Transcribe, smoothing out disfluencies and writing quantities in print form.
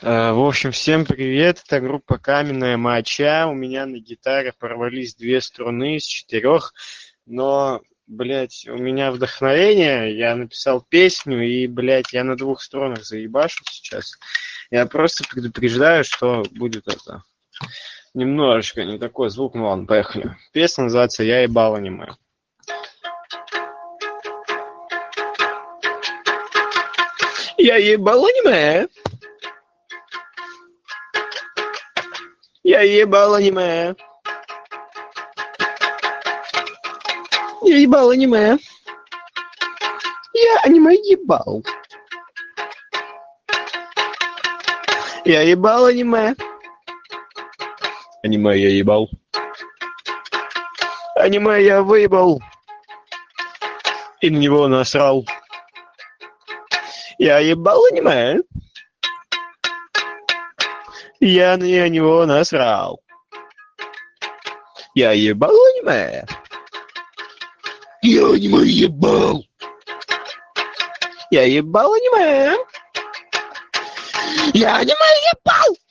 В общем, всем привет, это группа «Каменная моча». У меня на гитаре порвались 2 струны из 4, но, блядь, у меня вдохновение, я написал песню, и, блядь, я на 2 струнах заебашу сейчас. Я просто предупреждаю, что будет это немножечко не такой звук, ну ладно, поехали. Песня называется «Я ебал аниме». Я ебал аниме. Я ебал аниме. Я ебал аниме. Я аниме ебал. Я ебал аниме. Аниме я ебал. Аниме я выебал. И на него насрал. Я ебал аниме. Я на него насрал. Я ебал аниме. Я аниме ебал. Я ебал аниме. Я аниме ебал.